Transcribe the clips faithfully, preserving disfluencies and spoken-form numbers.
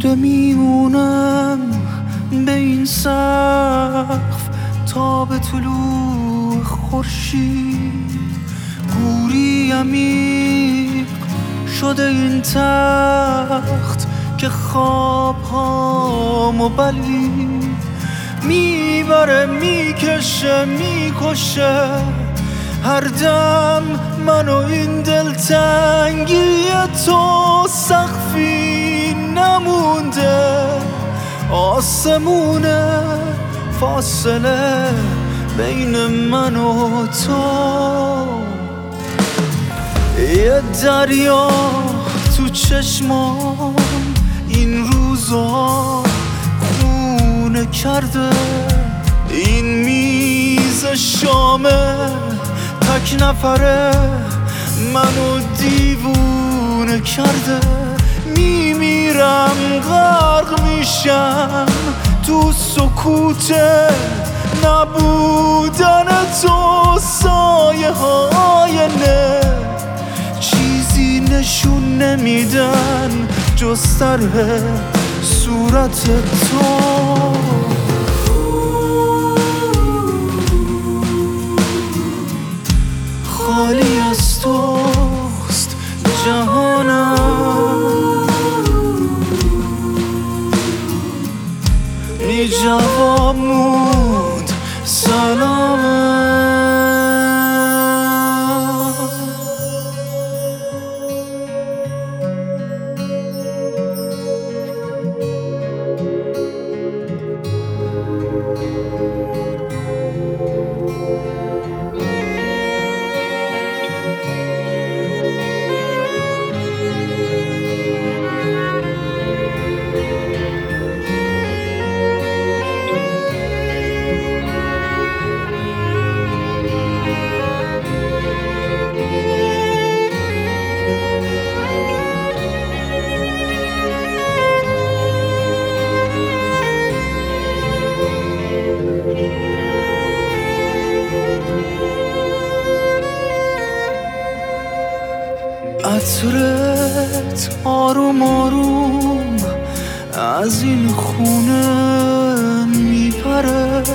خیره میمونم به این سقف تا به طلوع خورشید. گوری عمیق شده این تخت که خوابهامو بلید. میبره میکشه میکشه هر دم منو این دلتنگی تو. سقفی نمونده آسمونه فاصله بین من و تو. یه دریا تو چشمام این روزا خونه کرده. این میز شامه تک نفره منو دیوونه کرده. میمیرم غرق میشم تو سکوت نبودن تو. سایه های نه چیزی نشون نمیدن جز سر صورت تو. خالی از توست جهانم. بی جواب موند سلامم. عطرت آروم آروم از این خونه میپره.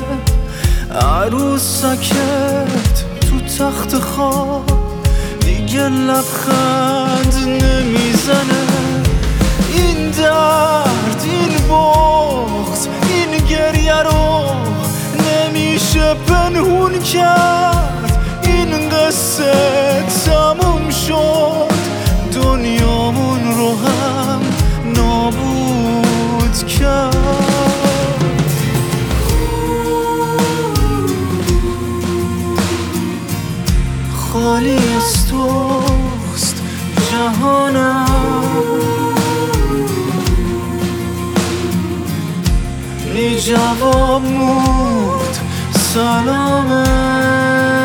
عروسکت تو تخت خواب دیگه لبخند نمیزنه. این درد این بغض این گریه رو نمیشه پنهون کرد. این قصه تموم شد دنیامون رو هم نابود کرد. خالی از توست جهانم. بی جواب موند سلامم.